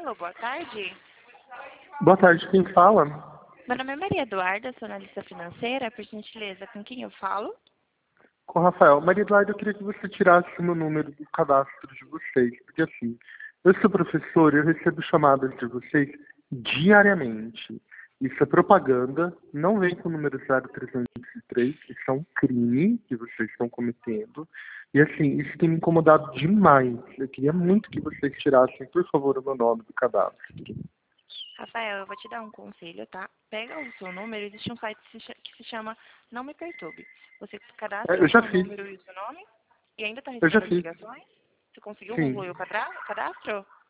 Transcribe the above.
Alô, boa tarde. Boa tarde, quem fala? Meu nome é Maria Eduarda, sou analista financeira. Por gentileza, com quem eu falo? Com o Rafael. Maria Eduarda, eu queria que você tirasse o meu número do cadastro de vocês, porque assim, eu sou professor e eu recebo chamadas de vocês diariamente. Isso é propaganda, não vem com o número 0303, isso é um crime que vocês estão cometendo. E assim, isso tem me incomodado demais. Eu queria muito que vocês tirassem, por favor, o meu nome do cadastro. Rafael, eu vou te dar um conselho, tá? Pega o seu número, existe um site que se chama Não Me Perturbe. Você cadastra Eu o já seu fiz, número e o seu nome e ainda está eu já recebendo as fiz, ligações? Você conseguiu sim. concluir o cadastro?